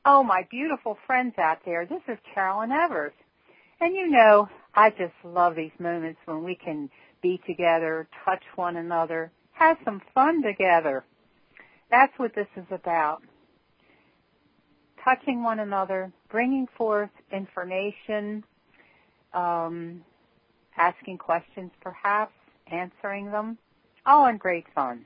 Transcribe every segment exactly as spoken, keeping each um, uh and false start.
Oh, my beautiful friends out there, this is Carolyn Evers. And you know, I just love these moments when we can be together, touch one another, have some fun together. That's what this is about. Touching one another, bringing forth information, um, asking questions perhaps, answering them, all in great fun.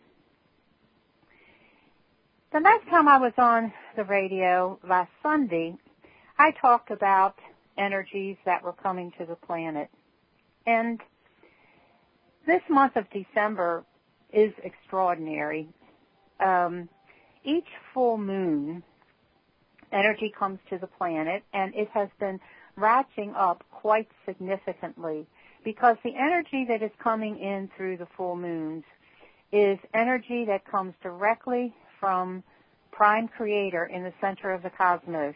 The last time I was on the radio, last Sunday, I talked about energies that were coming to the planet. And this month of December is extraordinary. Um, each full moon, energy comes to the planet, and it has been ratcheting up quite significantly because the energy that is coming in through the full moons is energy that comes directly from Prime Creator in the center of the cosmos.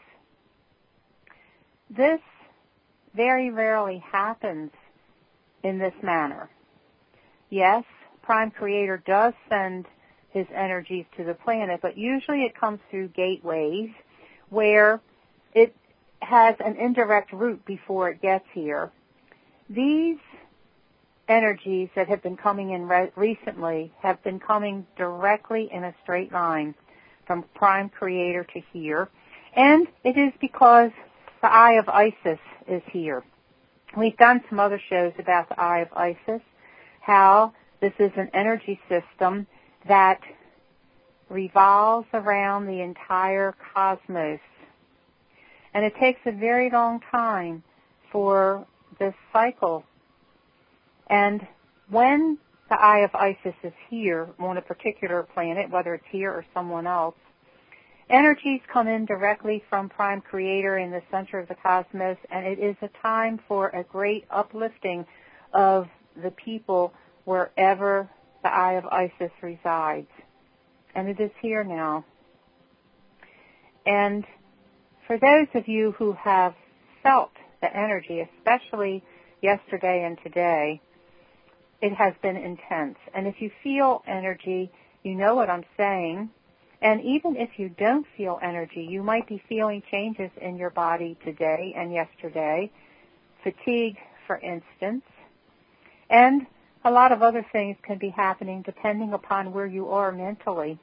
This very rarely happens in this manner. Yes, Prime Creator does send his energies to the planet, but usually it comes through gateways where it has an indirect route before it gets here. These energies that have been coming in re- recently have been coming directly in a straight line from Prime Creator to here, and it is because the Eye of Isis is here. We've done some other shows about the Eye of Isis, how this is an energy system that revolves around the entire cosmos. And it takes a very long time for this cycle. And when the Eye of Isis is here on a particular planet, whether it's here or someone else, energies come in directly from Prime Creator in the center of the cosmos, and it is a time for a great uplifting of the people wherever the Eye of Isis resides. And it is here now. And for those of you who have felt the energy, especially yesterday and today, it has been intense. And if you feel energy, you know what I'm saying. And even if you don't feel energy, you might be feeling changes in your body today and yesterday. Fatigue, for instance. And a lot of other things can be happening depending upon where you are mentally.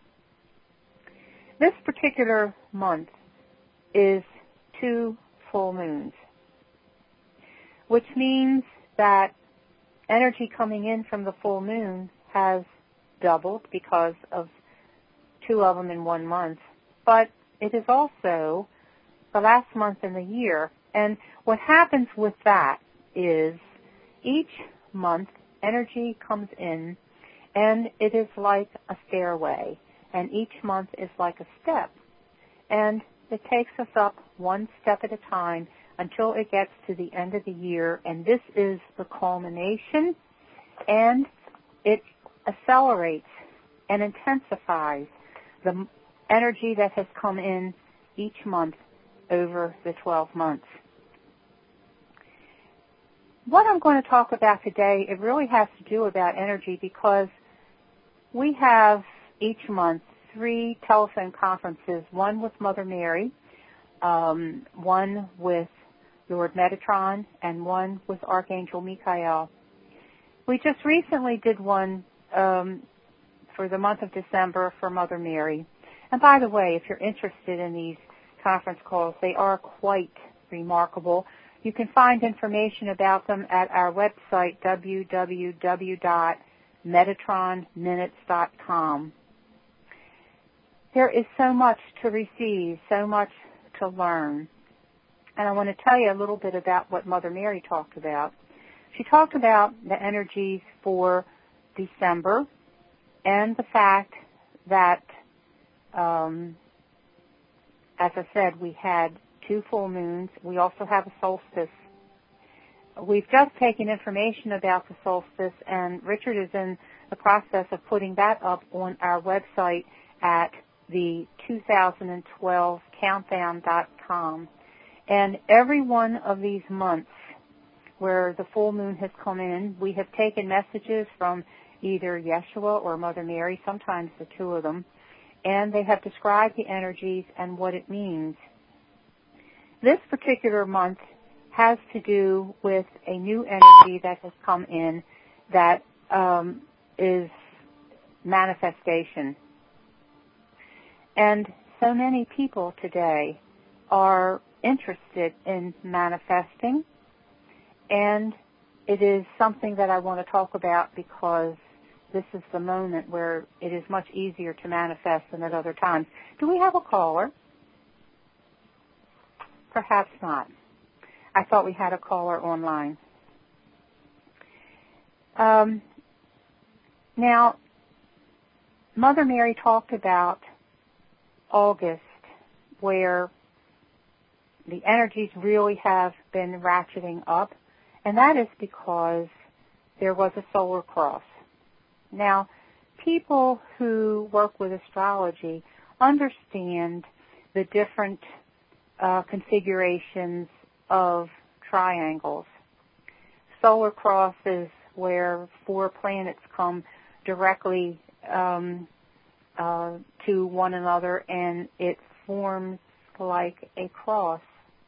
This particular month is two full moons, which means that energy coming in from the full moon has doubled because of two of them in one month. But it is also the last month in the year. And what happens with that is each month energy comes in, and it is like a stairway. And each month is like a step. And it takes us up one step at a time until it gets to the end of the year. And this is the culmination. And it accelerates and intensifies the energy that has come in each month over the twelve months. What I'm going to talk about today, it really has to do about energy because we have each month three telephone conferences, one with Mother Mary, um, one with Lord Metatron, and one with Archangel Michael. We just recently did one um, for the month of December for Mother Mary. And by the way, if you're interested in these conference calls, they are quite remarkable. You can find information about them at our website, w w w dot metatron minutes dot com. There is so much to receive, so much to learn. And I want to tell you a little bit about what Mother Mary talked about. She talked about the energies for December and the fact that, um, as I said, we had two full moons. We also have a solstice. We've just taken information about the solstice, and Richard is in the process of putting that up on our website at the two thousand twelve countdown dot com. And every one of these months where the full moon has come in, we have taken messages from either Yeshua or Mother Mary, sometimes the two of them, and they have described the energies and what it means. This particular month has to do with a new energy that has come in that um, is manifestation. And so many people today are interested in manifesting, and it is something that I want to talk about because this is the moment where it is much easier to manifest than at other times. Do we have a caller? Perhaps not. I thought we had a caller online. Um, now, Mother Mary talked about August, where the energies really have been ratcheting up, and that is because there was a solar cross. Now, people who work with astrology understand the different uh, configurations of triangles. Solar cross is where four planets come directly um, uh, to one another, and it forms like a cross.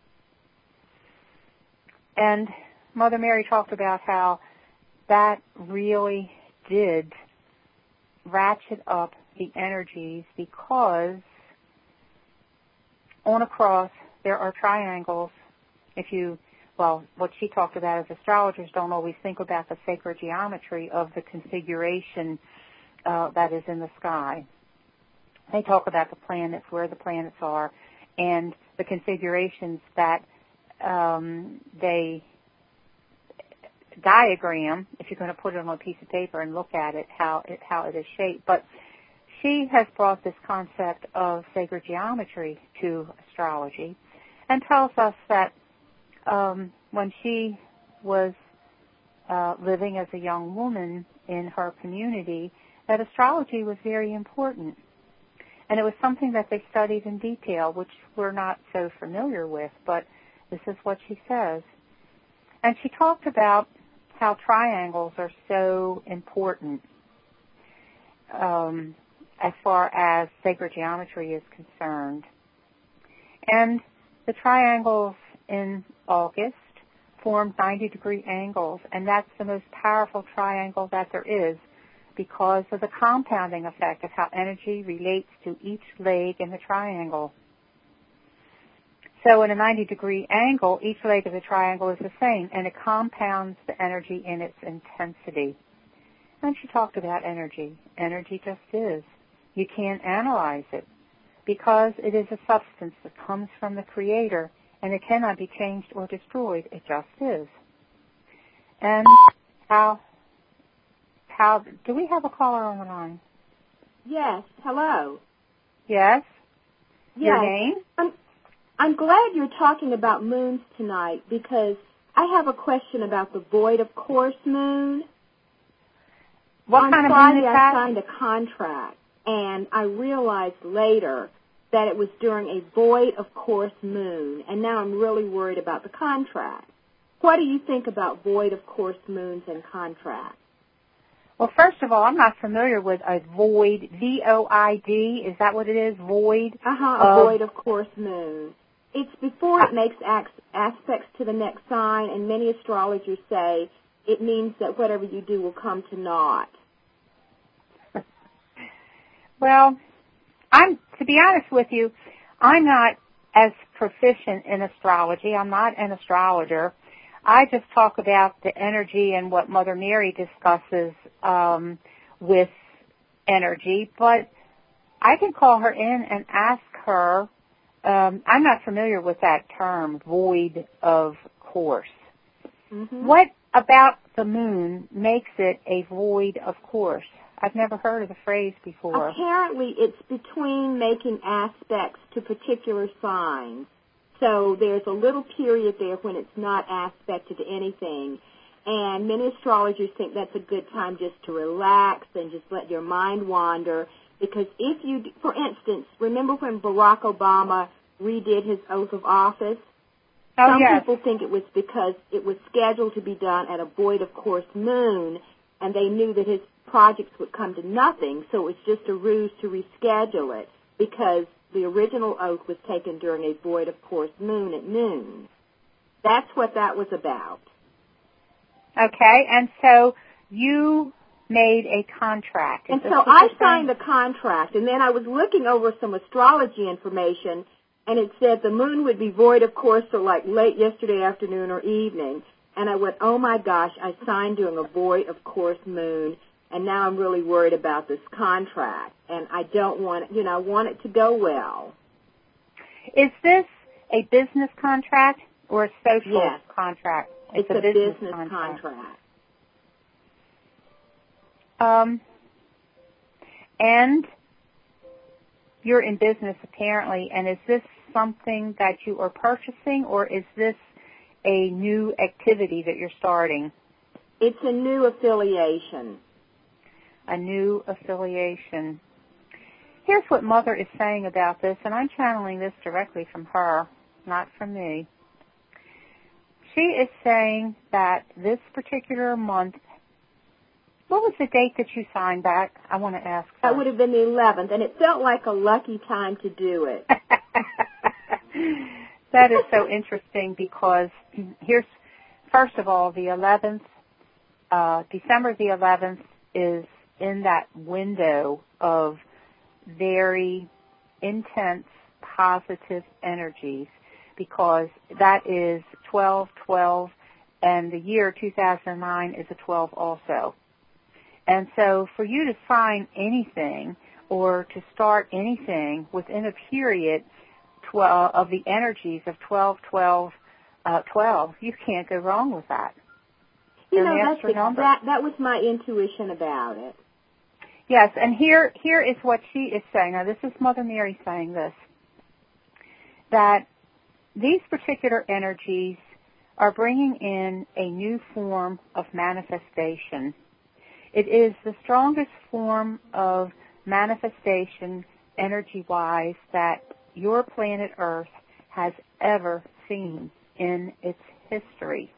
And Mother Mary talked about how that really did ratchet up the energies, because on a cross there are triangles. If you, well, what she talked about is astrologers don't always think about the sacred geometry of the configuration uh, that is in the sky. They talk about the planets, where the planets are, and the configurations that um, they diagram, if you're going to put it on a piece of paper and look at it, how it, how it is shaped. But she has brought this concept of sacred geometry to astrology and tells us that um, when she was uh, living as a young woman in her community, that astrology was very important. And it was something that they studied in detail, which we're not so familiar with, but this is what she says. And she talked about how triangles are so important um, as far as sacred geometry is concerned. And the triangles in August formed ninety degree angles, and that's the most powerful triangle that there is because of the compounding effect of how energy relates to each leg in the triangle. So in a ninety degree angle, each leg of the triangle is the same, and it compounds the energy in its intensity. And she talked about energy. Energy just is. You can't analyze it because it is a substance that comes from the Creator, and it cannot be changed or destroyed. It just is. And how, how, do we have a caller on the line? Yes. Hello. Yes? Yes. Your name? I'm, I'm glad you're talking about moons tonight because I have a question about the void of course moon. What On kind of Friday, moon is I that? signed a contract, and I realized later that it was during a void of course moon, and now I'm really worried about the contract. What do you think about void of course moons and contracts? Well, first of all, I'm not familiar with a void, V O I D. Is that what it is, void? Uh-huh, a of, void of course moon. It's before it makes aspects to the next sign, and many astrologers say it means that whatever you do will come to naught. Well, I'm, to be honest with you, I'm not as proficient in astrology. I'm not an astrologer. I just talk about the energy and what Mother Mary discusses um, with energy, but I can call her in and ask her. Um, I'm not familiar with that term, void of course. Mm-hmm. What about the moon makes it a void of course? I've never heard of the phrase before. Apparently, it's between making aspects to particular signs. So there's a little period there when it's not aspected to anything. And many astrologers think that's a good time just to relax and just let your mind wander. Because if you, for instance, remember when Barack Obama redid his oath of office? Oh, Some yes. people think it was because it was scheduled to be done at a void of course moon, and they knew that his projects would come to nothing, so it was just a ruse to reschedule it because the original oath was taken during a void of course moon at noon. That's what that was about. Okay, and so you made a contract. Is and this so what I you're signed saying? the contract, and then I was looking over some astrology information, and it said the moon would be void of course till like late yesterday afternoon or evening. And I went, oh my gosh, I signed during a void of course moon, and now I'm really worried about this contract, and I don't want, you know, I want it to go well. Is this a business contract or a social Yes. contract? It's, It's a, a business, business contract. contract. Um, and you're in business apparently, and is this something that you are purchasing, or is this a new activity that you're starting? It's a new affiliation. A new affiliation. Here's what Mother is saying about this, and I'm channeling this directly from her, not from me. She is saying that this particular month, what was the date that you signed back? I want to ask her. That would have been the eleventh, and it felt like a lucky time to do it. That is so interesting because here's, first of all, the eleventh, uh, December the eleventh is in that window of very intense positive energies because that is twelve twelve, and the year two thousand nine is a twelve also. And so for you to sign anything or to start anything within a period twelve, of the energies of twelve twelve, uh, twelve, you can't go wrong with that. You They're know, an that's extra the, number. that, that was my intuition about it. Yes, and here here is what she is saying. Now, this is Mother Mary saying this, that these particular energies are bringing in a new form of manifestation. It is the strongest form of manifestation, energy-wise, that your planet Earth has ever seen in its history.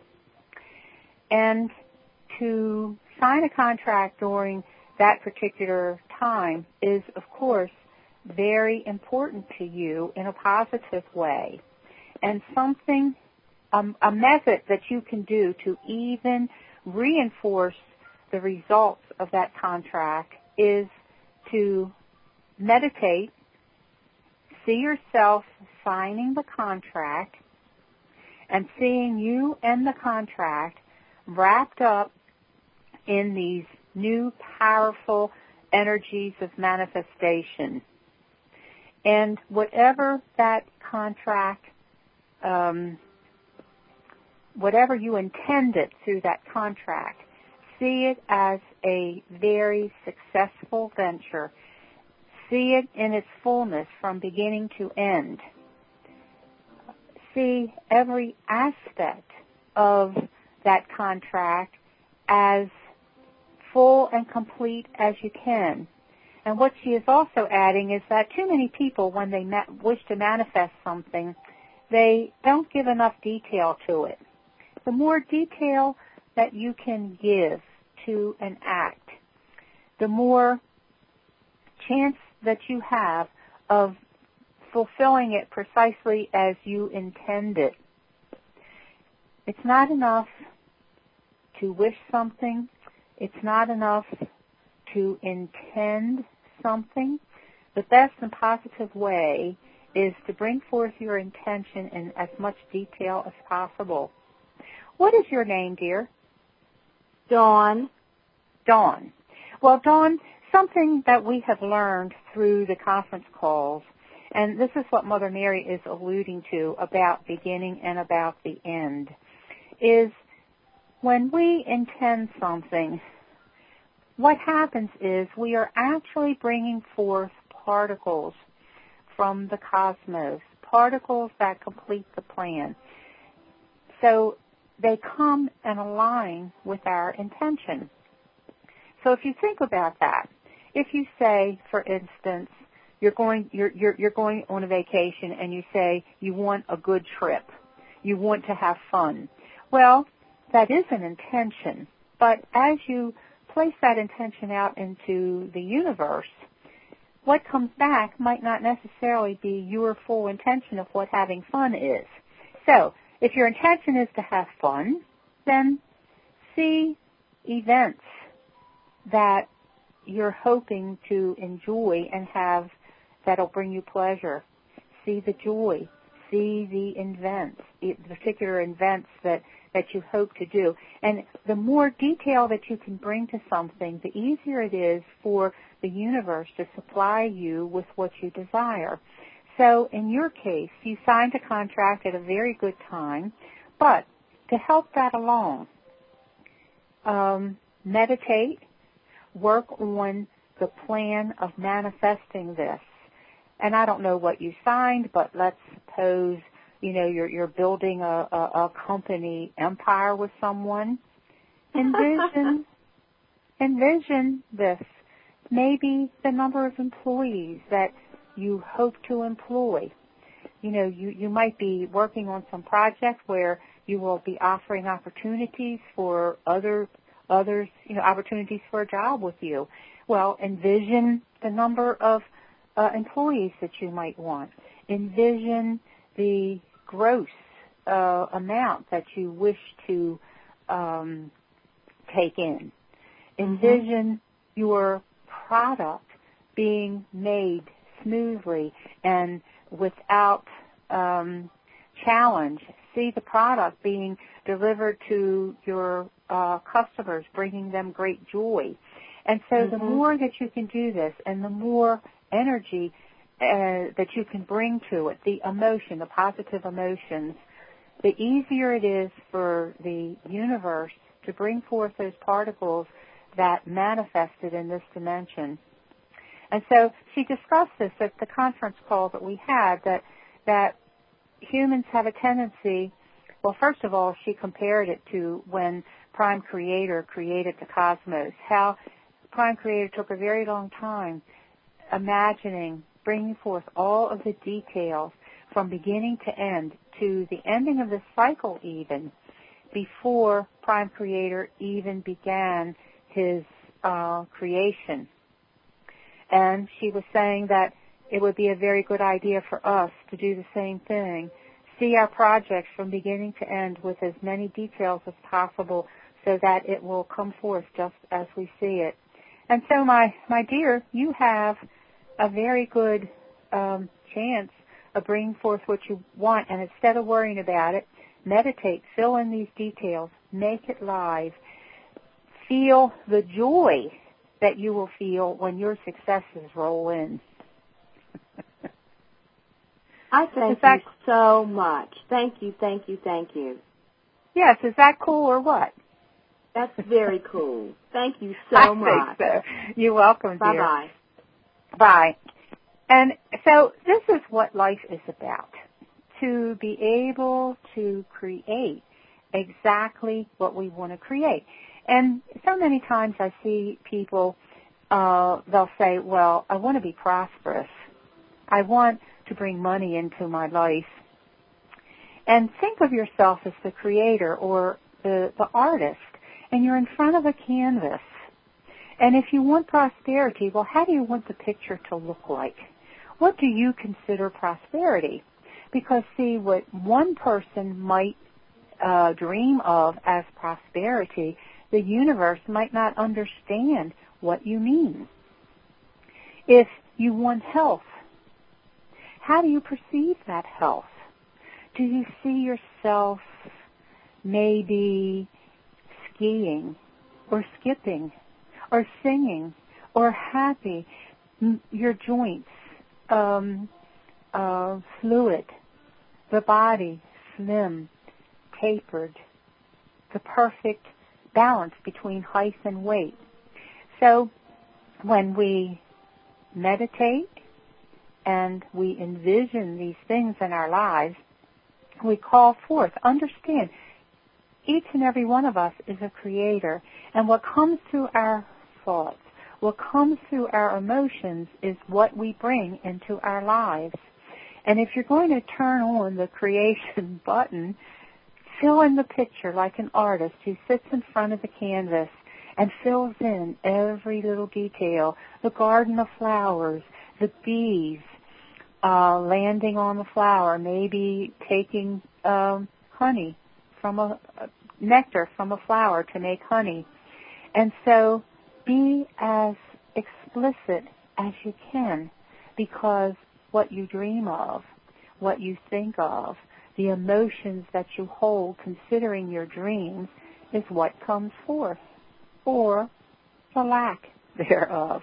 And to sign a contract during that particular time is, of course, very important to you in a positive way. And something, um, a method that you can do to even reinforce the results of that contract is to meditate, see yourself signing the contract, and seeing you and the contract wrapped up in these new powerful energies of manifestation. And whatever that contract, um, whatever you intended through that contract, see it as a very successful venture. See it in its fullness from beginning to end. See every aspect of that contract as full and complete as you can. And what she is also adding is that too many people, when they ma- wish to manifest something, they don't give enough detail to it. The more detail that you can give to an act, the more chance that you have of fulfilling it precisely as you intended. It's not enough to wish something. It's not enough to intend something. The best and positive way is to bring forth your intention in as much detail as possible. What is your name, dear? Dawn. Dawn. Well, Dawn, something that we have learned through the conference calls, and this is what Mother Mary is alluding to about beginning and about the end, is when we intend something, what happens is we are actually bringing forth particles from the cosmos, particles that complete the plan. So they come and align with our intention. So if you think about that, if you say, for instance, you're going you're you're you're going on a vacation and you say you want a good trip, you want to have fun. Well, that is an intention, but as you place that intention out into the universe, what comes back might not necessarily be your full intention of what having fun is. So, if your intention is to have fun, then see events that you're hoping to enjoy and have that'll bring you pleasure. See the joy. See the events, the particular events that, that you hope to do. And the more detail that you can bring to something, the easier it is for the universe to supply you with what you desire. So in your case, you signed a contract at a very good time, but to help that along, um, meditate, work on the plan of manifesting this. And I don't know what you signed, but let's suppose, you know, you're, you're building a, a, a company empire with someone. Envision, envision this. Maybe the number of employees that you hope to employ. You know, you, you might be working on some project where you will be offering opportunities for other others, you know, opportunities for a job with you. Well, envision the number of uh, employees that you might want. Envision the gross uh, amount that you wish to um, take in. Envision mm-hmm. your product being made smoothly and without um, challenge. See the product being delivered to your uh, customers, bringing them great joy. And so mm-hmm. the more that you can do this and the more energy uh, that you can bring to it, the emotion, the positive emotions, the easier it is for the universe to bring forth those particles that manifested in this dimension. And so she discussed this at the conference call that we had, that that humans have a tendency, well, first of all, she compared it to when Prime Creator created the cosmos, how Prime Creator took a very long time imagining, bringing forth all of the details from beginning to end to the ending of the cycle even, before Prime Creator even began his uh, creation. And she was saying that it would be a very good idea for us to do the same thing. See our projects from beginning to end with as many details as possible so that it will come forth just as we see it. And so, my, my dear, you have a very good um, chance of bringing forth what you want. And instead of worrying about it, meditate, fill in these details, make it live. Feel the joy that you will feel when your successes roll in. I thank that, you so much. Thank you, thank you, thank you. Yes, is that cool or what? That's very cool. Thank you so I much. I think so. You're welcome, dear. Bye-bye. Bye. And so this is what life is about, to be able to create exactly what we want to create. And so many times I see people, uh, they'll say, well, I want to be prosperous. I want to bring money into my life. And think of yourself as the creator or the, the artist, and you're in front of a canvas. And if you want prosperity, well, how do you want the picture to look like? What do you consider prosperity? Because, see, what one person might uh, dream of as prosperity, the universe might not understand what you mean. If you want health, how do you perceive that health? Do you see yourself maybe skiing or skipping or singing or happy? Your joints, um, uh, fluid, the body slim, tapered, the perfect balance between height and weight. So when we meditate and we envision these things in our lives, we call forth, understand, each and every one of us is a creator, and what comes through our thoughts, what comes through our emotions is what we bring into our lives. And if you're going to turn on the creation button, fill in the picture like an artist who sits in front of the canvas and fills in every little detail, the garden of flowers, the bees uh, landing on the flower, maybe taking um, honey from a, a nectar from a flower to make honey. And so be as explicit as you can, because what you dream of, what you think of, the emotions that you hold considering your dreams is what comes forth, or the lack thereof.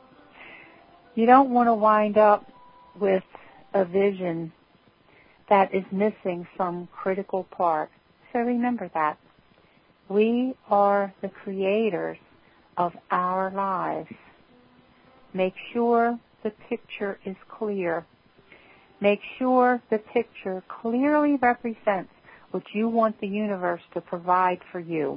You don't want to wind up with a vision that is missing some critical part. So remember that. We are the creators of our lives. Make sure the picture is clear. Make sure the picture clearly represents what you want the universe to provide for you.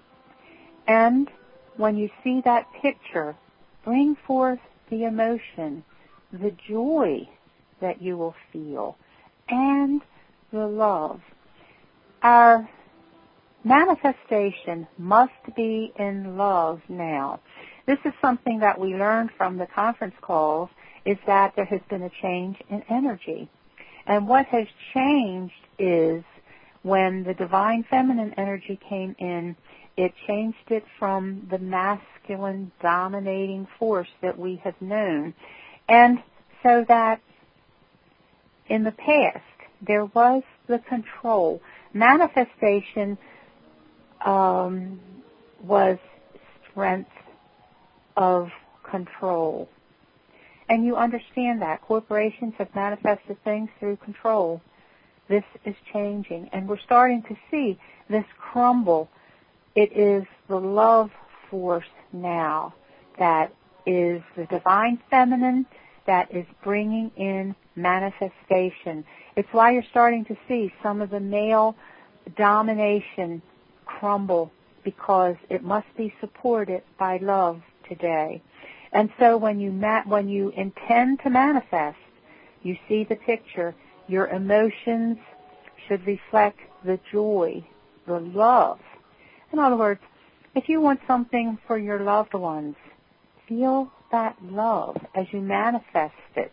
And when you see that picture, bring forth the emotion, the joy that you will feel, and the love. Our manifestation must be in love now. This is something that we learned from the conference calls, is that there has been a change in energy. And what has changed is when the divine feminine energy came in, it changed it from the masculine dominating force that we have known. And so that in the past, there was the control. Manifestation um, was strength of control. And you understand that. Corporations have manifested things through control. This is changing. And we're starting to see this crumble. It is the love force now that is the divine feminine that is bringing in manifestation. It's why you're starting to see some of the male domination crumble, because it must be supported by love today. And so when you ma- when you intend to manifest, you see the picture. Your emotions should reflect the joy, the love. In other words, if you want something for your loved ones, feel that love as you manifest it.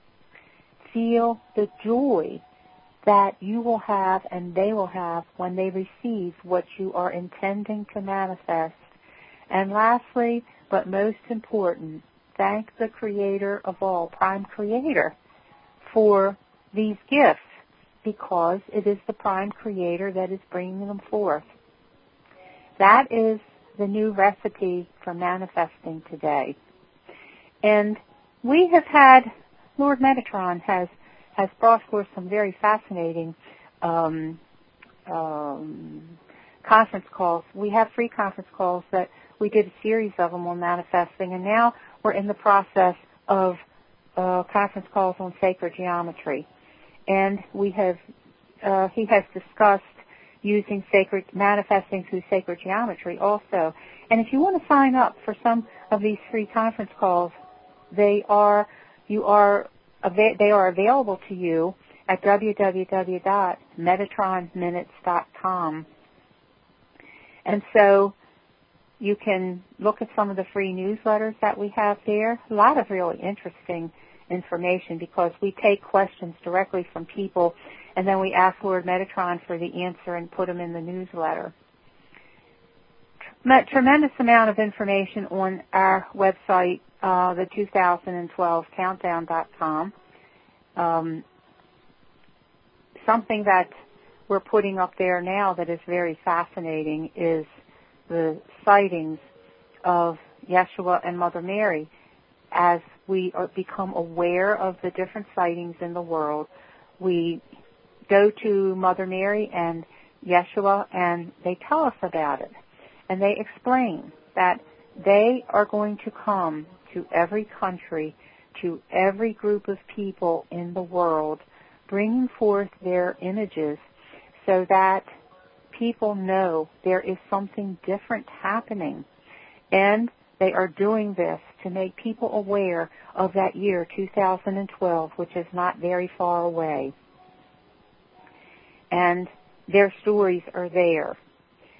Feel the joy that you will have and they will have when they receive what you are intending to manifest. And lastly, but most important, thank the Creator of all, Prime Creator, for these gifts, because it is the Prime Creator that is bringing them forth. That is the new recipe for manifesting today. And we have had, Lord Metatron has, has brought forth some very fascinating um, um, conference calls. We have free conference calls that we did a series of them on manifesting, and now we're in the process of uh, conference calls on sacred geometry. And we have, uh, he has discussed using sacred, manifesting through sacred geometry also. And if you want to sign up for some of these free conference calls, they are, you are, they are available to you at w w w dot metatron minutes dot com. And so you can look at some of the free newsletters that we have there. A lot of really interesting information, because we take questions directly from people and then we ask Lord Metatron for the answer and put them in the newsletter. Tremendous amount of information on our website, uh, the two thousand twelve countdown dot com. Um, something that we're putting up there now that is very fascinating is the sightings of Yeshua and Mother Mary. As we are, become aware of the different sightings in the world, we go to Mother Mary and Yeshua and they tell us about it. And they explain that they are going to come to every country, to every group of people in the world, bringing forth their images so that people know there is something different happening. And they are doing this to make people aware of that year, two thousand twelve, which is not very far away. And their stories are there.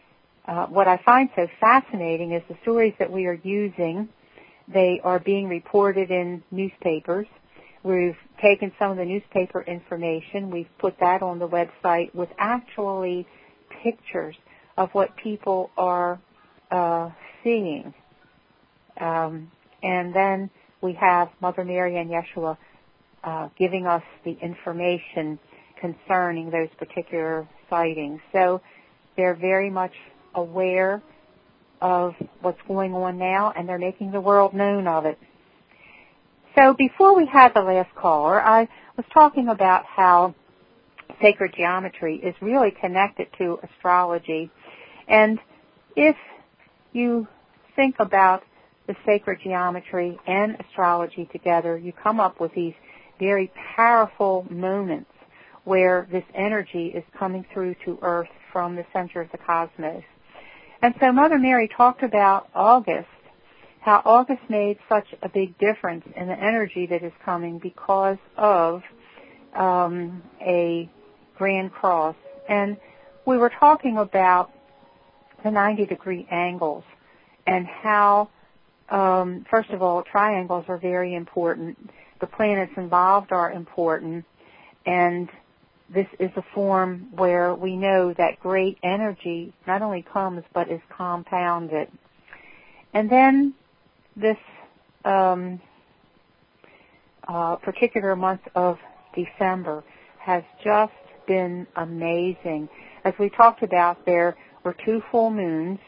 uh, what I find so fascinating is the stories that we are using. They are being reported in newspapers. We've taken some of the newspaper information. We've put that on the website with actually pictures of what people are uh, seeing. Um, and then we have Mother Mary and Yeshua uh, giving us the information concerning those particular sightings. So they're very much aware of what's going on now, and they're making the world known of it. So before we had the last caller, I was talking about how sacred geometry is really connected to astrology. And if you think about the sacred geometry and astrology together, you come up with these very powerful moments where this energy is coming through to Earth from the center of the cosmos. And so Mother Mary talked about August, how August made such a big difference in the energy that is coming because of um, a Grand Cross. And we were talking about the ninety degree angles and how, um, first of all, triangles are very important. The planets involved are important. And this is a form where we know that great energy not only comes but is compounded. And then this um, uh, particular month of December has just been amazing. As we talked about, there were two full moons,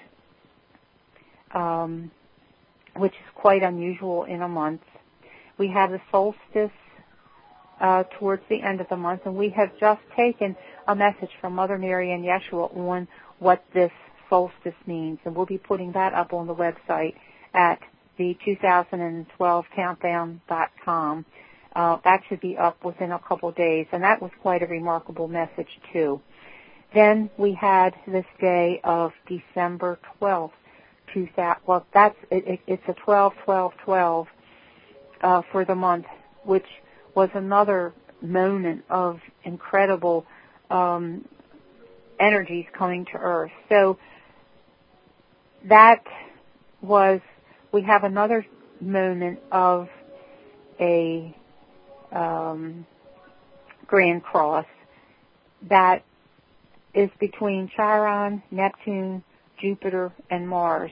um, which is quite unusual in a month. We have the solstice uh, towards the end of the month, and we have just taken a message from Mother Mary and Yeshua on what this solstice means, and we'll be putting that up on the website at the two thousand twelve countdown dot com. Uh, that should be up within a couple days, and that was quite a remarkable message, too. Then we had this day of December twelfth. two thousand, well, that's, it, it, it's a twelve twelve twelve uh, for the month, which was another moment of incredible um, energies coming to Earth. So that was, we have another moment of a um, Grand Cross that is between Chiron, Neptune, Jupiter, and Mars.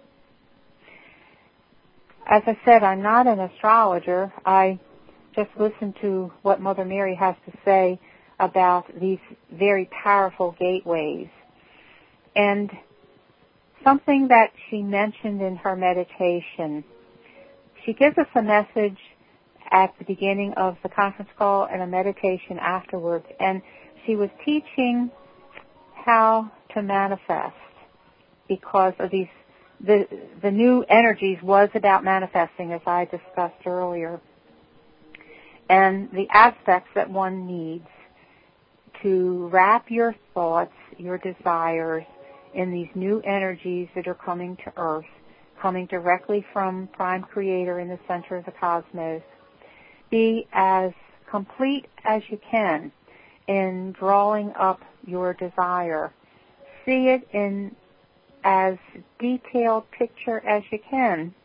As I said, I'm not an astrologer. I just listened to what Mother Mary has to say about these very powerful gateways. And something that she mentioned in her meditation, she gives us a message at the beginning of the conference call and a meditation afterwards. And she was teaching how to manifest because of these, the, the new energies was about manifesting, as I discussed earlier, and the aspects that one needs to wrap your thoughts, your desires in these new energies that are coming to Earth, coming directly from Prime Creator in the center of the cosmos. Be as complete as you can in drawing up your desire. See it in as detailed picture as you can.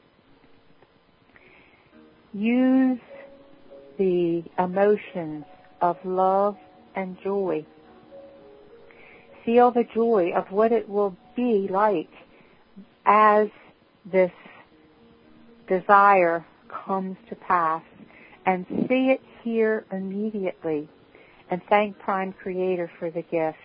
Use the emotions of love and joy. Feel the joy of what it will be like as this desire comes to pass, and see it here immediately, and thank Prime Creator for the gift.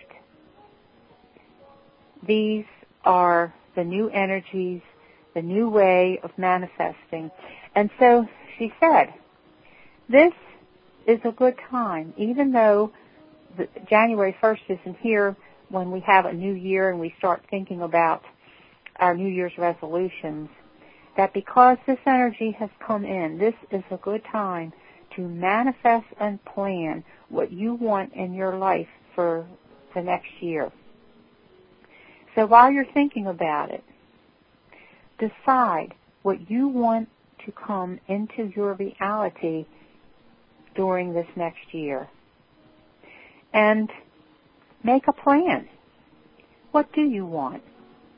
These are the new energies, the new way of manifesting. And so she said, this is a good time, even though the January first isn't here when we have a new year and we start thinking about our New Year's resolutions, that because this energy has come in, this is a good time to manifest and plan what you want in your life for the next year. So while you're thinking about it, decide what you want to come into your reality during this next year. And make a plan. What do you want?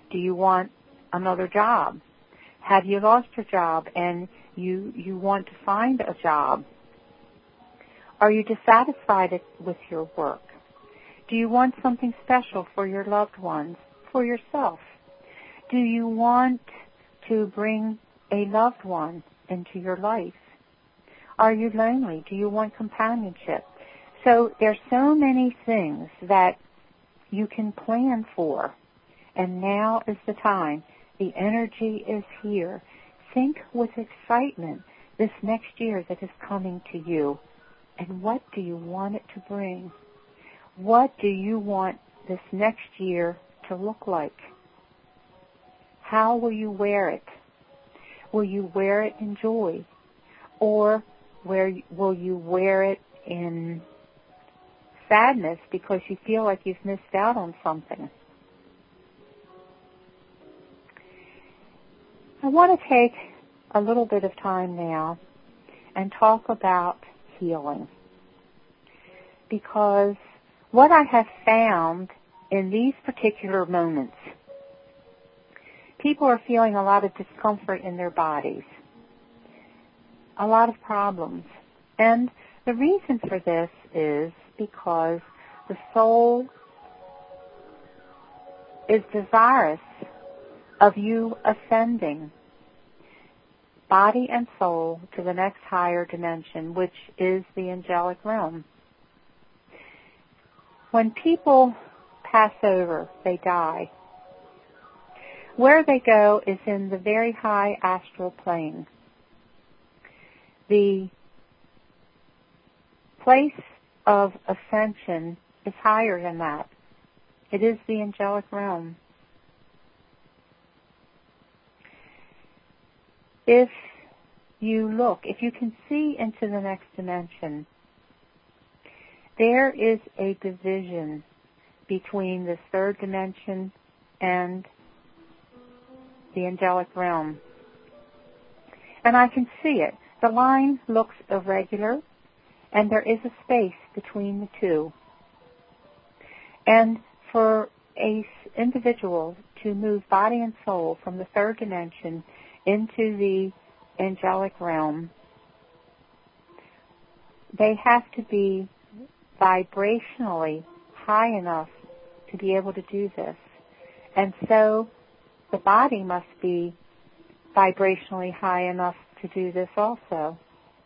Do you want another job? Have you lost your job and you you want to find a job? Are you dissatisfied with your work? Do you want something special for your loved ones, for yourself? Do you want to bring a loved one into your life? Are you lonely? Do you want companionship? So there's so many things that you can plan for, and now is the time. The energy is here. Think with excitement this next year that is coming to you. And what do you want it to bring? What do you want this next year to look like? How will you wear it? Will you wear it in joy? Or where will you wear it in sadness because you feel like you've missed out on something? I want to take a little bit of time now and talk about healing, because what I have found in these particular moments, people are feeling a lot of discomfort in their bodies, a lot of problems. And the reason for this is because the soul is desirous of you ascending, body and soul, to the next higher dimension, which is the angelic realm. When people pass over, they die. Where they go is in the very high astral plane. The place of ascension is higher than that. It is the angelic realm. If you look, if you can see into the next dimension, there is a division between this third dimension and the angelic realm. And I can see it. The line looks irregular, and there is a space between the two. And for an individual to move body and soul from the third dimension into the angelic realm, they have to be vibrationally high enough to be able to do this. And so the body must be vibrationally high enough to do this also.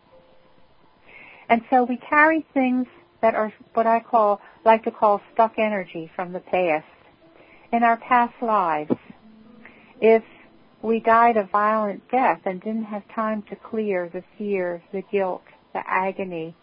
And so we carry things that are what I call, like to call stuck energy from the past, in our past lives. If we died a violent death and didn't have time to clear the fear, the guilt, the agony,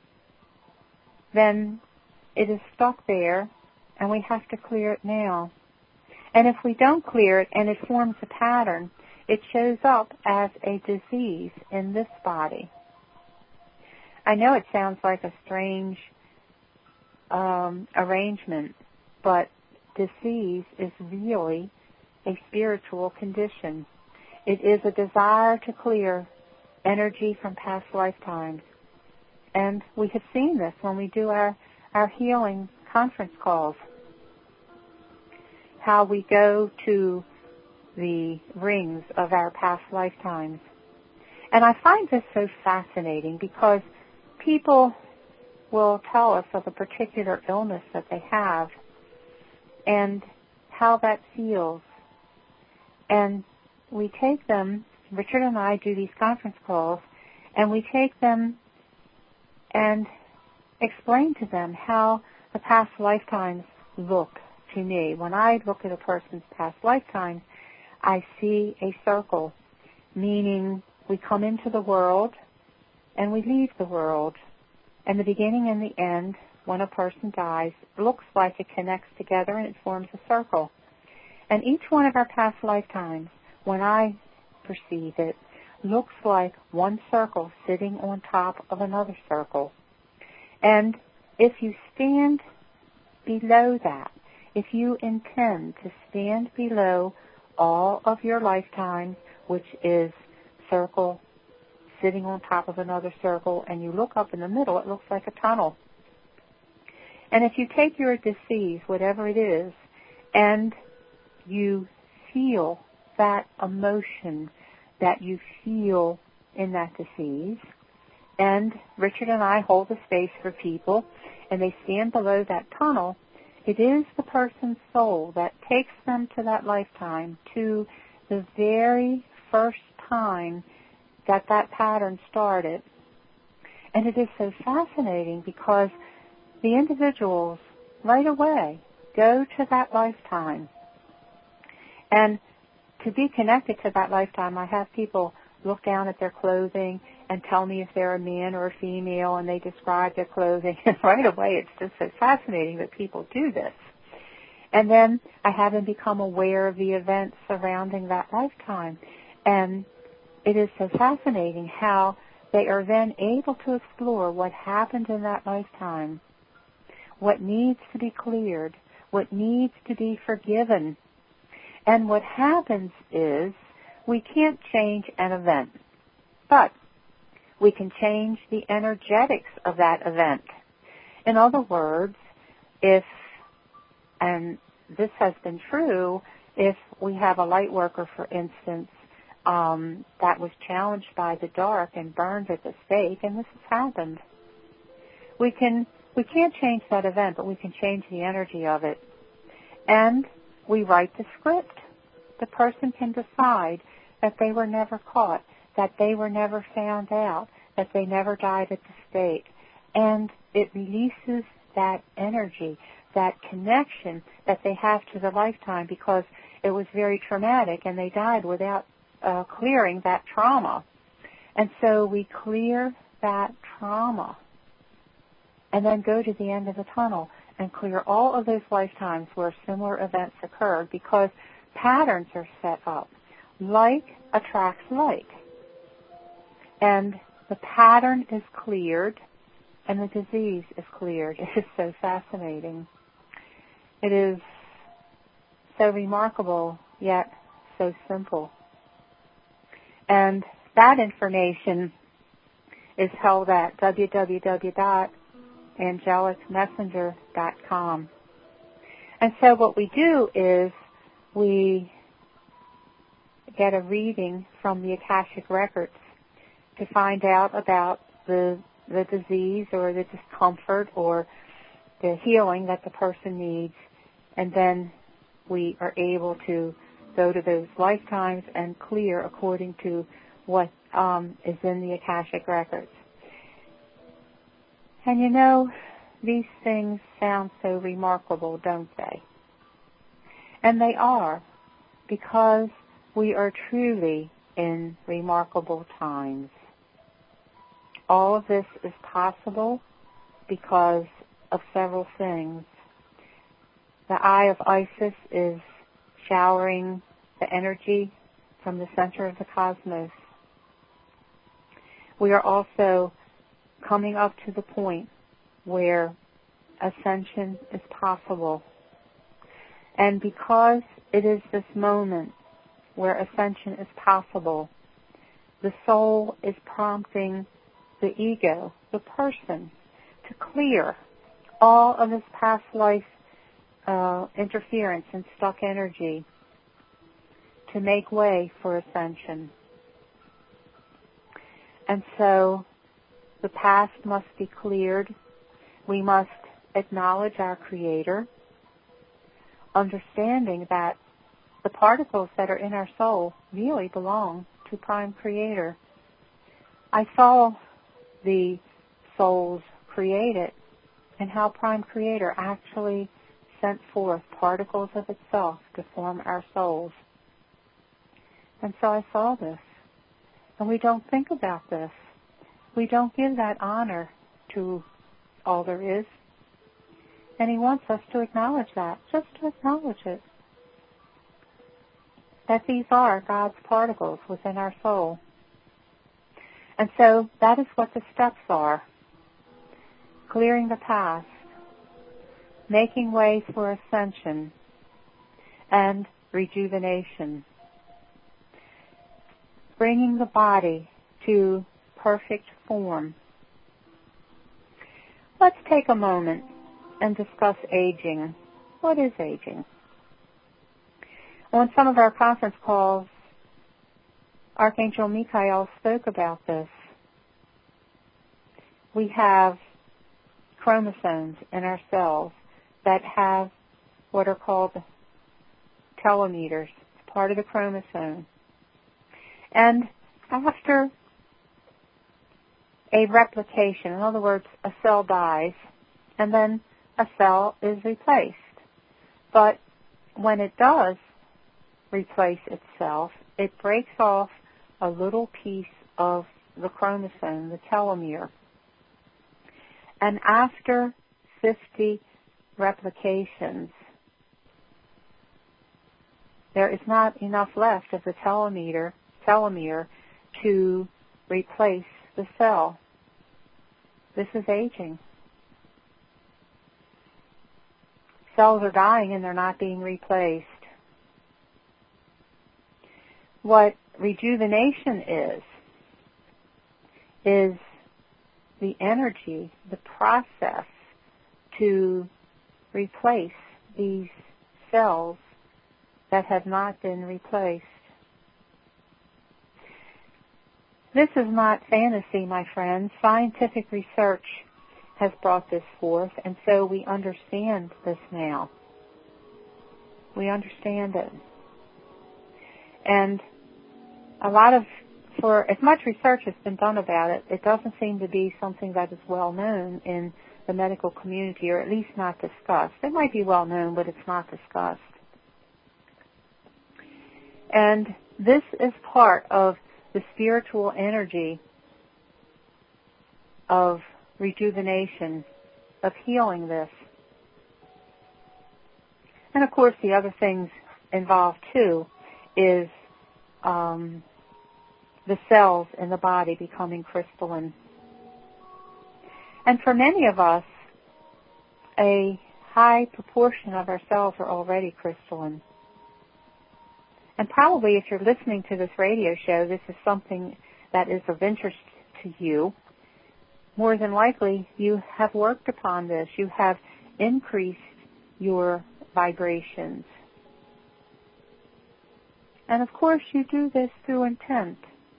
then it is stuck there, and we have to clear it now. And if we don't clear it and it forms a pattern, it shows up as a disease in this body. I know it sounds like a strange um, arrangement, but disease is really a spiritual condition. It is a desire to clear energy from past lifetimes. And we have seen this when we do our, our healing conference calls, how we go to the rings of our past lifetimes. And I find this so fascinating because people will tell us of a particular illness that they have and how that feels. And we take them, Richard and I do these conference calls, and we take them and explain to them how the past lifetimes look to me. When I look at a person's past lifetimes, I see a circle, meaning we come into the world and we leave the world. And the beginning and the end, when a person dies, looks like it connects together and it forms a circle. And each one of our past lifetimes, when I perceive it, looks like one circle sitting on top of another circle. And if you stand below that, if you intend to stand below all of your lifetimes, which is circle sitting on top of another circle, and you look up in the middle, it looks like a tunnel. And if you take your disease, whatever it is, and you feel that emotion that you feel in that disease. And Richard and I hold the space for people, and they stand below that tunnel. It is the person's soul that takes them to that lifetime, to the very first time that that pattern started. And it is so fascinating because the individuals right away go to that lifetime. And to be connected to that lifetime, I have people look down at their clothing and tell me if they're a man or a female, and they describe their clothing. And right away, it's just so fascinating that people do this. And then I have them become aware of the events surrounding that lifetime. And it is so fascinating how they are then able to explore what happened in that lifetime, what needs to be cleared, what needs to be forgiven. And what happens is we can't change an event, but we can change the energetics of that event. In other words, if, and this has been true, if we have a light worker, for instance, um, that was challenged by the dark and burned at the stake, and this has happened, we can we can't change that event, but we can change the energy of it. And we write the script. The person can decide that they were never caught, that they were never found out, that they never died at the stake. And it releases that energy, that connection that they have to the lifetime, because it was very traumatic and they died without uh, clearing that trauma. And so we clear that trauma and then go to the end of the tunnel and clear all of those lifetimes where similar events occurred, because patterns are set up. Like attracts like. And the pattern is cleared and the disease is cleared. It is so fascinating. It is so remarkable, yet so simple. And that information is held at w w w dot angelic messenger dot com. And so what we do is we get a reading from the Akashic Records to find out about the the disease or the discomfort or the healing that the person needs, and then we are able to go to those lifetimes and clear according to what um, is in the Akashic Records. And you know, these things sound so remarkable, don't they? And they are, because we are truly in remarkable times. All of this is possible because of several things. The Eye of Isis is showering the energy from the center of the cosmos. We are also coming up to the point where ascension is possible. And because it is this moment where ascension is possible, the soul is prompting the ego, the person, to clear all of this past life uh, interference and stuck energy to make way for ascension. And so the past must be cleared. We must acknowledge our Creator, understanding that the particles that are in our soul really belong to Prime Creator. I saw the souls created and how Prime Creator actually sent forth particles of itself to form our souls. And so I saw this. And we don't think about this. We don't give that honor to all there is. And He wants us to acknowledge that, just to acknowledge it. That these are God's particles within our soul. And so that is what the steps are. Clearing the past, making way for ascension, and rejuvenation. Bringing the body to perfect form. Let's take a moment and discuss aging. What is aging? On some of our conference calls, Archangel Michael spoke about this. We have chromosomes in our cells that have what are called telomeres. It's part of the chromosome. And after a replication, in other words, a cell dies, and then a cell is replaced. But when it does replace itself, it breaks off a little piece of the chromosome, the telomere. And after fifty replications, there is not enough left of the telomere, telomere to replace the cell. This is aging. Cells are dying and they're not being replaced. What rejuvenation is, is the energy, the process to replace these cells that have not been replaced. This is not fantasy, my friends. Scientific research has brought this forth, and so we understand this now. We understand it. And a lot of, for as much research has been done about it, it doesn't seem to be something that is well known in the medical community, or at least not discussed. It might be well known, but it's not discussed. And this is part of the spiritual energy of rejuvenation, of healing this. And of course the other things involved too is um, the cells in the body becoming crystalline. And for many of us, a high proportion of our cells are already crystalline. And probably if you're listening to this radio show, this is something that is of interest to you. More than likely, you have worked upon this. You have increased your vibrations. And of course, you do this through intent.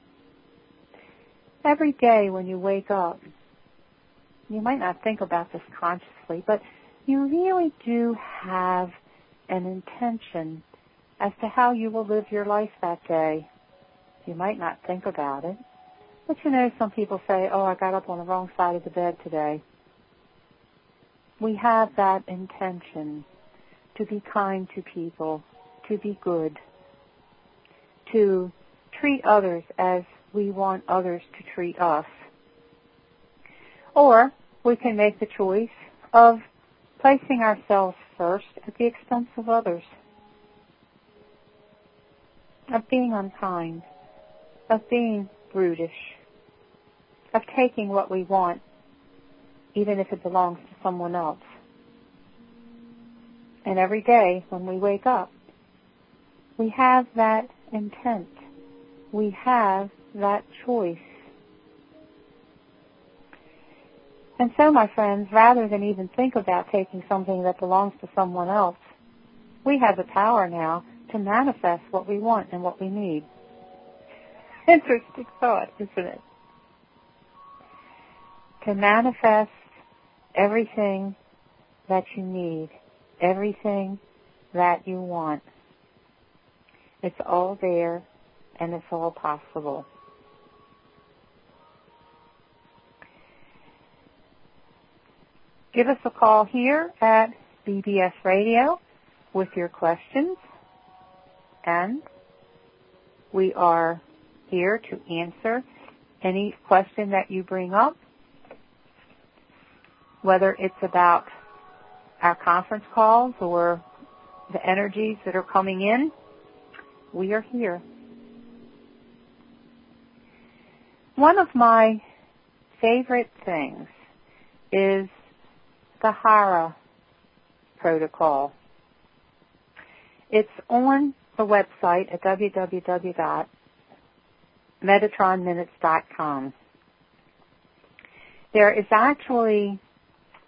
Every day when you wake up, you might not think about this consciously, but you really do have an intention as to how you will live your life that day. You might not think about it, but you know, some people say, oh, I got up on the wrong side of the bed today. We have that intention to be kind to people, to be good, to treat others as we want others to treat us. Or we can make the choice of placing ourselves first at the expense of others, of being unkind, of being brutish, of taking what we want, even if it belongs to someone else. And every day when we wake up, we have that intent. We have that choice. And so, my friends, rather than even think about taking something that belongs to someone else, we have the power now to manifest what we want and what we need. Interesting thought, isn't it? To manifest everything that you need, everything that you want. It's all there, and it's all possible. Give us a call here at B B S Radio with your questions, and we are here to answer any question that you bring up, whether it's about our conference calls or the energies that are coming in. We are here. One of my favorite things is the Hara protocol. It's on the website at w w w dot metatron minutes dot com. There is actually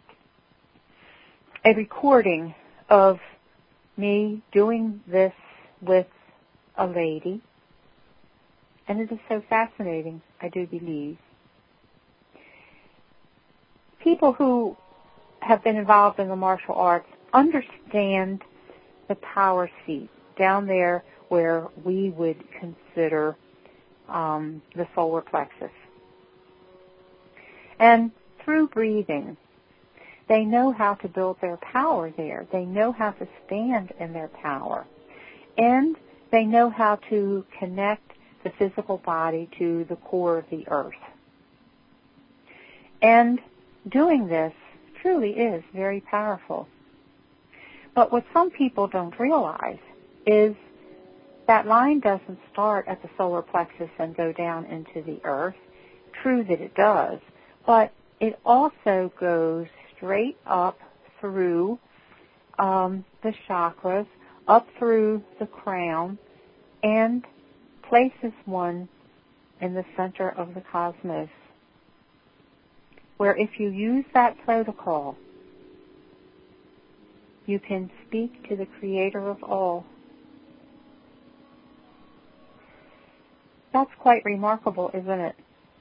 a recording of me doing this with a lady, and it is so fascinating, I do believe. People who have been involved in the martial arts understand the power seat down there where we would consider um, the solar plexus. And through breathing, they know how to build their power there. They know how to stand in their power. And they know how to connect the physical body to the core of the earth. And doing this truly is very powerful. But what some people don't realize is that line doesn't start at the solar plexus and go down into the earth. True that it does, but it also goes straight up through um, the chakras, up through the crown, and places one in the center of the cosmos, where if you use that protocol, you can speak to the Creator of all. That's quite remarkable, isn't it?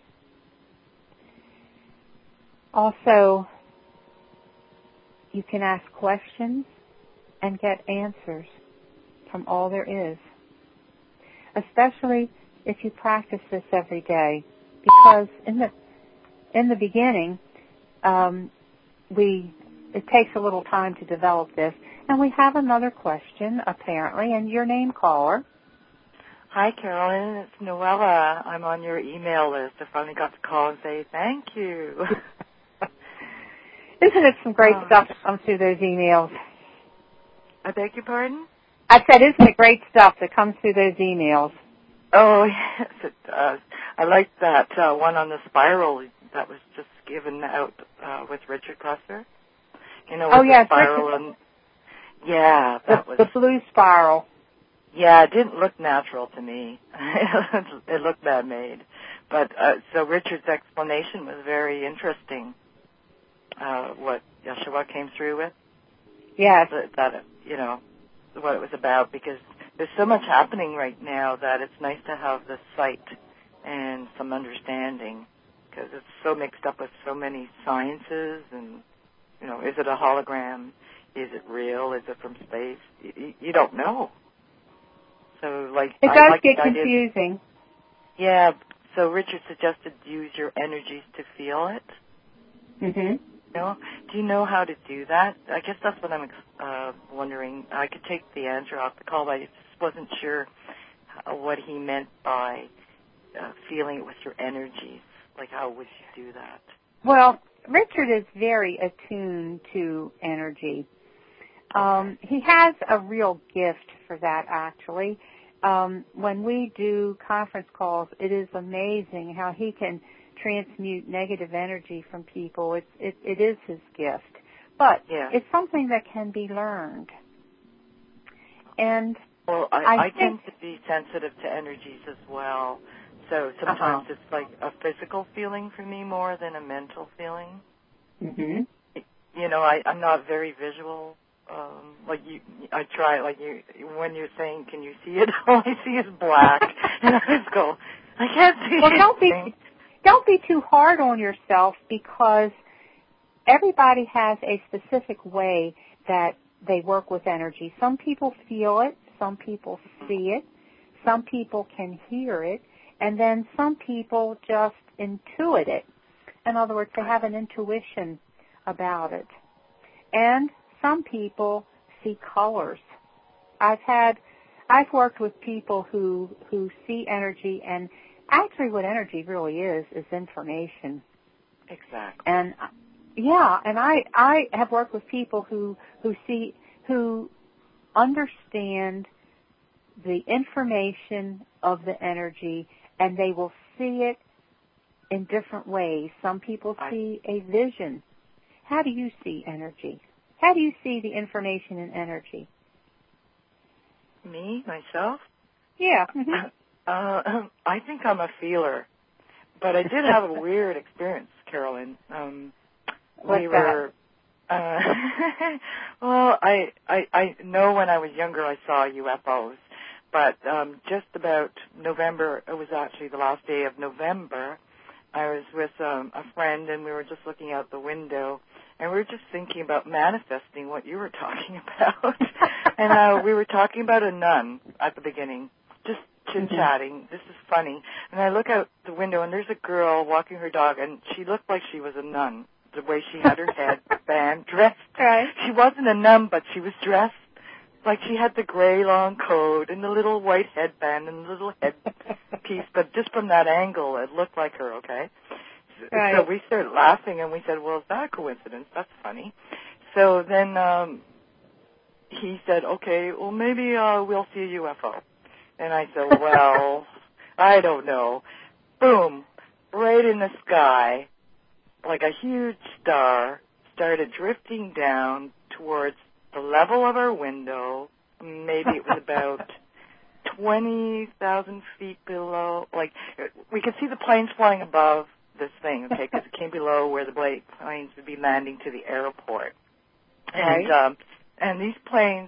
Also, you can ask questions and get answers from all there is, especially if you practice this every day, because in the in the beginning, um, we it takes a little time to develop this. And we have another question, apparently, and your name, caller. Hi, Carolyn. It's Noella. I'm on your email list. I finally got to call and say thank you. Isn't it some great um, stuff that comes through those emails? I beg your pardon? I said, isn't it great stuff that comes through those emails? Oh, yes, it does. I like that uh, one on the spiral that was just given out uh, with Richard Presser. You know, with oh, yes, the spiral Richard, and yeah, that the, was the blue spiral. Yeah, it didn't look natural to me. It looked man-made. But uh, so Richard's explanation was very interesting. Uh, what Yeshua came through with. Yes. That, that you know what it was about, because there's so much happening right now that it's nice to have the sight and some understanding, because it's so mixed up with so many sciences and, you know, is it a hologram? Is it real? Is it from space? You, you don't know. So, like, it I does like get the idea, confusing. Yeah. So Richard suggested use your energies to feel it. Mm-hmm. You know? Do you know how to do that? I guess that's what I'm uh, wondering. I could take the answer off the call, but I just wasn't sure what he meant by uh, feeling it with your energies. Like, how would you do that? Well, Richard is very attuned to energy. Um, he has a real gift for that, actually. Um, when we do conference calls, it is amazing how he can transmute negative energy from people. It's, it, it is his gift. But yeah. it's something that can be learned. And well, I, I, I think, tend to be sensitive to energies as well. So sometimes uh-huh. it's like a physical feeling for me more than a mental feeling. Mm-hmm. You know, I, I'm not very visual. Um, like you, I try. Like you, when you're saying, "Can you see it?" All I see is black, and I just go, "I can't see well, it." Well, don't be don't be too hard on yourself, because everybody has a specific way that they work with energy. Some people feel it, some people see it, some people can hear it, and then some people just intuit it. In other words, they have an intuition about it. And some people see colors. I've had, I've worked with people who, who see energy, and actually what energy really is, is information. Exactly. And yeah, and I, I have worked with people who, who see, who understand the information of the energy, and they will see it in different ways. Some people see a vision. How do you see energy? How do you see the information in energy? Me, myself? Yeah. Mm-hmm. Uh, I think I'm a feeler. But I did have a weird experience, Carolyn. Um, What's we were, that? Uh, well, I, I I know when I was younger I saw U F Os, but um, just about November, it was actually the last day of November, I was with um, a friend, and we were just looking out the window, and we were just thinking about manifesting what you were talking about. and uh, we were talking about a nun at the beginning, just chit-chatting. Mm-hmm. This is funny. And I look out the window, and there's a girl walking her dog, and she looked like she was a nun, the way she had her headband dressed. Right. She wasn't a nun, but she was dressed like she had the gray long coat and the little white headband and the little headpiece, but just from that angle, it looked like her, okay? Right. So we started laughing, and we said, well, is that a coincidence? That's funny. So then um, he said, okay, well, maybe uh, we'll see a U F O. And I said, well, I don't know. Boom, right in the sky, like a huge star, started drifting down towards the level of our window. Maybe it was about twenty thousand feet below. Like, we could see the planes flying above this thing, okay, because it came below where the planes would be landing to the airport. And, right. um, and these planes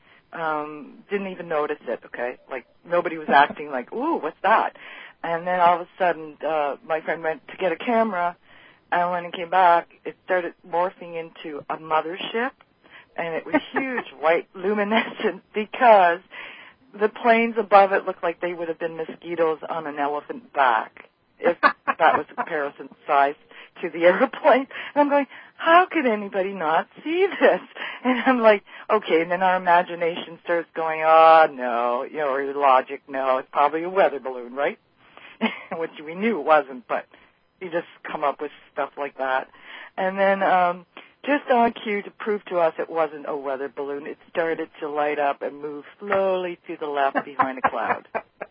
um, didn't even notice it, okay? Like, nobody was acting like, ooh, what's that? And then all of a sudden, uh, my friend went to get a camera, and when it came back, it started morphing into a mothership. And it was huge, white, luminescent, because the planes above it looked like they would have been mosquitoes on an elephant back, if that was a comparison size to the airplane. And I'm going, how could anybody not see this? And I'm like, okay, and then our imagination starts going, oh, no, you know, or your logic, no, it's probably a weather balloon, right? Which we knew it wasn't, but you just come up with stuff like that. And then, um, just on cue to prove to us it wasn't a weather balloon, it started to light up and move slowly to the left behind a cloud.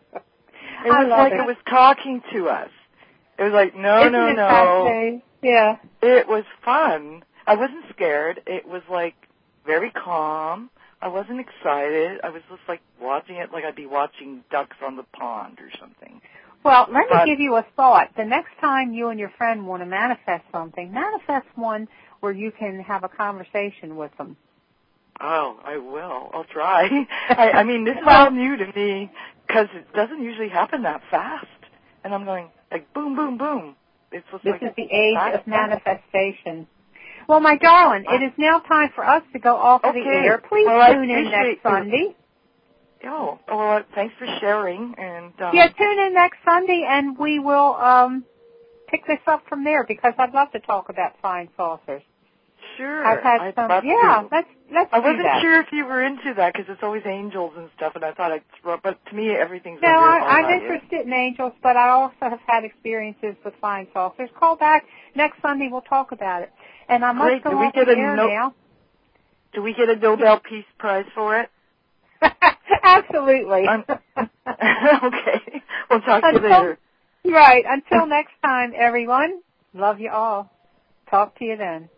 It was like it. it was talking to us. It was like, no, Isn't no, it no. fascinating? Yeah. It was fun. I wasn't scared. It was like very calm. I wasn't excited. I was just like watching it like I'd be watching ducks on the pond or something. Well, let but, me give you a thought. The next time you and your friend want to manifest something, manifest one where you can have a conversation with them. Oh, I will. I'll try. I, I mean, this is well, all new to me because it doesn't usually happen that fast. And I'm going, like, boom, boom, boom. It's just this like, is the age fast, of manifestation. Well, my darling, it is now time for us to go off okay. of the air. Please well, tune in next Sunday. Oh, well, thanks for sharing. And um, yeah, tune in next Sunday, and we will um, pick this up from there because I'd love to talk about flying saucers. Sure. I've had I'd some. love yeah, to. let's let's I do wasn't that. sure if you were into that because it's always angels and stuff, and I thought I'd throw. But to me, everything's no. under I, all I'm that interested is. in angels, but I also have had experiences with flying saucers. Call back next Sunday. We'll talk about it. And I must Great. go Do we off get the a air no- now. Do we get a Nobel Peace Prize for it? Absolutely. Um, okay. We'll talk Until, to you later. Right. Until next time, everyone. Love you all. Talk to you then.